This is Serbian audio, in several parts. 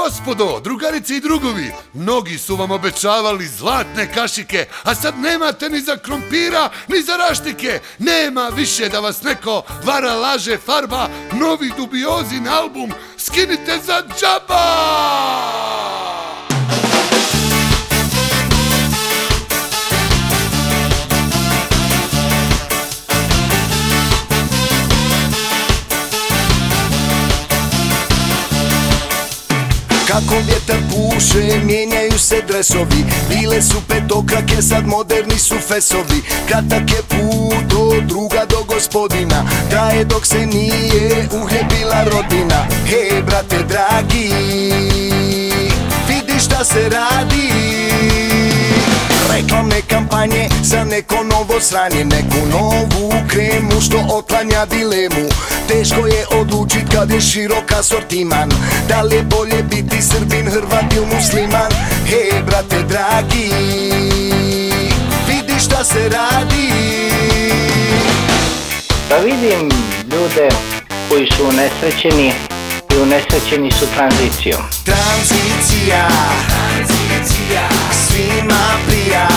Gospodo, drugarice i drugovi, mnogi su vam obećavali zlatne kašike, a sad nemate ni za krompira, ni za raštike. Nema više da vas neko vara, laže, farba. Novi Dubiozin album skinite za džaba! Kako vjetar puše, mijenjaju se dresovi. Bile su petokrake, sad moderni su fesovi. Kratak je put od druga do gospodina, traje dok se nije uhljebila rodina. Hej brate dragi, vidi šta se radi. Reklamne kampanje za neko novo sranje, neku novu kremu što otklanja dilemu. Teško je odlučit kad je širok asortiman, da li je bolje biti Srbin, Hrvat ili musliman. Hej brate dragi, vidi šta se radi. Da vidim ljude koji su unesrećeni i unesrećeni su tranzicijom. Tranzicija, svima prija.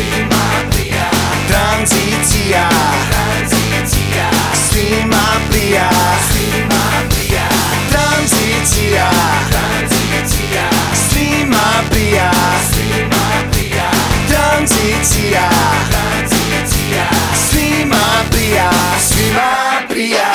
Tranzicija, svima prija. Tranzicija, svima prija. Tranzicija, svima prija. Svima prija.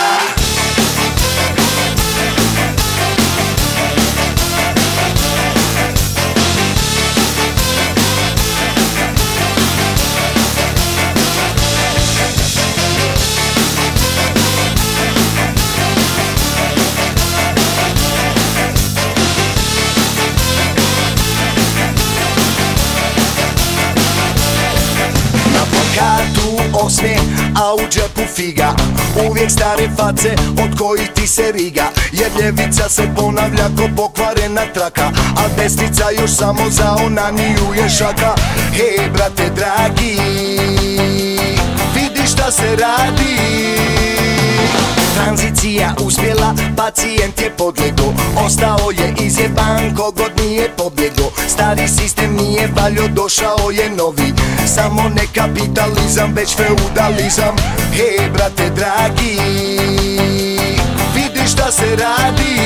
Osmijeh, a u džepu figa. Uvijek stare face od kojih ti se riga. Jer ljevica se ponavlja ko pokvarena traka, a desnica još samo za onaniju je šaka. Hej brate dragi, vidi šta se radi. Tranzicija uspjela, pacijent je podlego, ostao je izjeban kogod nije pobjego. Stari sistem nije valjo, došao je novi, samo ne kapitalizam već feudalizam. Hej brate dragi, vidi šta se radi.